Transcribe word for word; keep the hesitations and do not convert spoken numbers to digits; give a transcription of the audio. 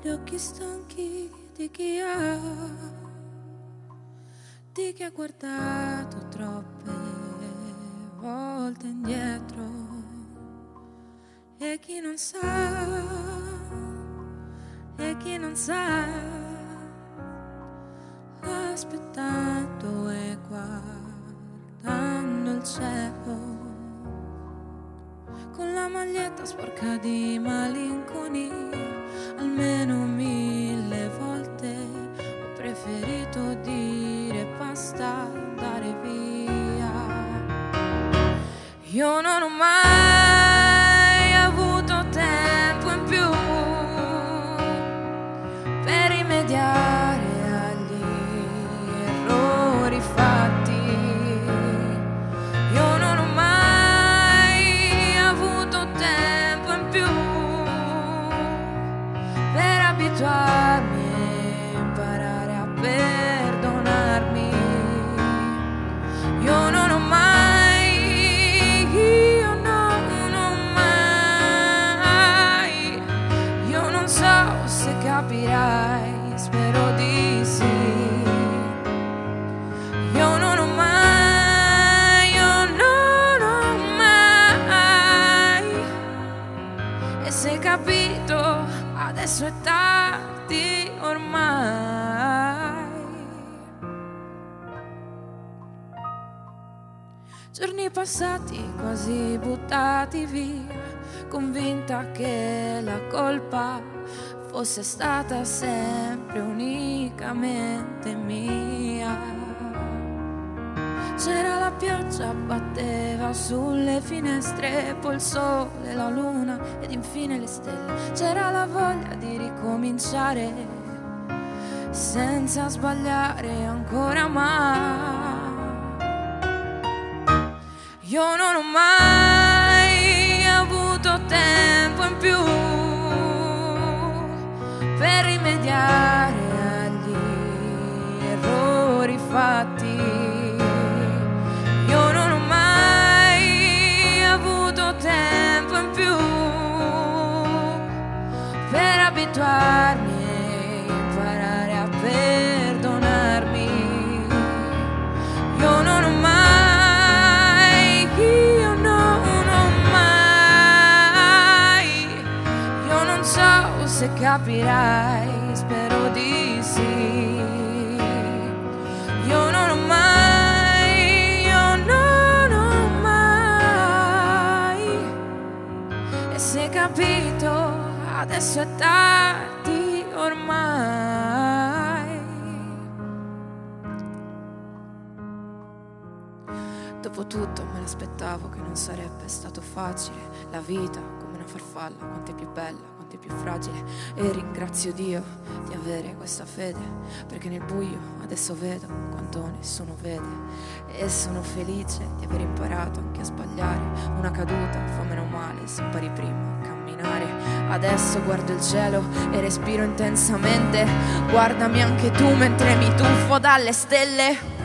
gli occhi stanchi di chi ha, di chi ha guardato troppe volte indietro e chi non sa, e chi non sa, aspettando e guardando il cielo con la maglietta sporca di malinconia. Almeno mille volte ho preferito dire basta, andare via. Io non ho mai avuto tempo in più per rimediare agli errori fatti. Io non ho mai avuto tempo in più per abituarmi e imparare a perdonarmi. Io non ho mai, io non ho mai, io non so se capirai, spero di sì. Io non ho mai, io non ho mai, e se hai capito adesso è tardi ormai. Giorni passati quasi buttati via, convinta che la colpa fosse stata sempre unicamente mia. C'era la pioggia, batteva sulle finestre, poi il sole, la luna ed infine le stelle. C'era la voglia di ricominciare senza sbagliare ancora mai. Io non ho mai avuto tempo in più per rimediare agli errori fatti. Io non ho mai avuto tempo in più per abituarmi e imparare a perdonarmi. Io non ho mai, io non ho mai, io non so se capirai, spero di sì. Io non ho mai, io non ho mai, e se hai capito adesso è tardi ormai. Dopotutto me l'aspettavo che non sarebbe stato facile. La vita come una farfalla, quanto è più bella, quanto è più fragile. E ringrazio Dio di avere questa fede, perché nel buio adesso vedo quanto nessuno vede. E sono felice di aver imparato anche a sbagliare. Una caduta fa meno male se impari prima a camminare. Adesso guardo il cielo e respiro intensamente. Guardami anche tu mentre mi tuffo dalle stelle.